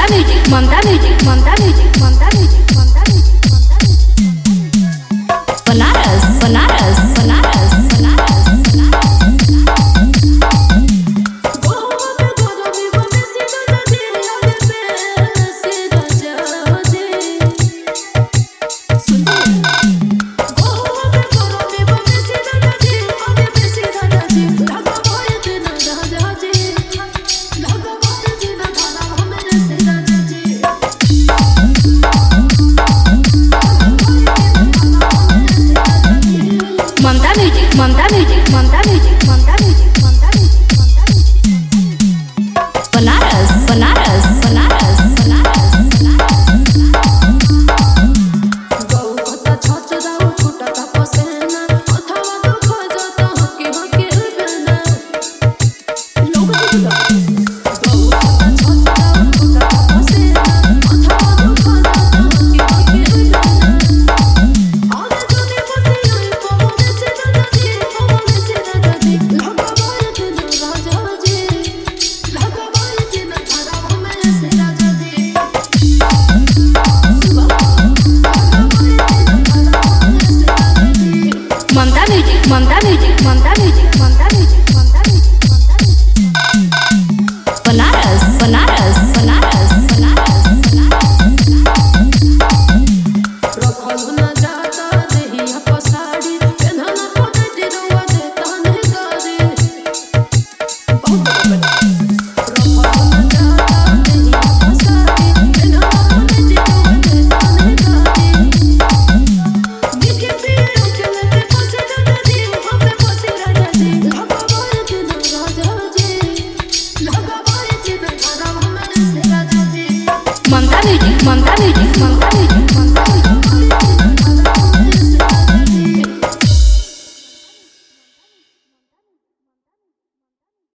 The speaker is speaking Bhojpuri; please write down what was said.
Mamta Music, Mamta Music, Mamta Music, Mamta Music, Mamta Music, Mamta Music. Banaras, Banaras, Banaras, Banaras, Banaras. Mamta Music, Mamta Music, Mamta Music, Mamta Music, Mamta Music, Mamta Music. Banaras, Banaras, Banaras, Banaras, Banaras. Go kota chhach dau chota ta pasena mathawa to khajata hake hake bana log diga go kota chhach dau chota ta pasena mathawa to khajata hake hake bana aale jodi pati oi pavone se dadi laga bayat na raja ji laga bayat na thara hame se raja ji Mamta Music, Mamta Music, Mamta Music, Mamta Music, Mamta Music, Mamta Music. Banaras, Banaras, Banaras, Banaras, Banaras. रखल ना जाता देहिया पसाड़ी पेन्हना पड़े दिलवा देता ने गारी बहुत बड़ा रखल ना जाता देहिया पसाड़ी पेन्हना पड़े दिलवा देता ने गारी दिखे पीड़ों के लगे फंसे राजा जी हमें फंसे राजा जी लगा बाय दिन राजा जी लगा बाय दिन धरा हमें से राजा जी Mamta Music, Mamta Music, Mamta Music, Mamta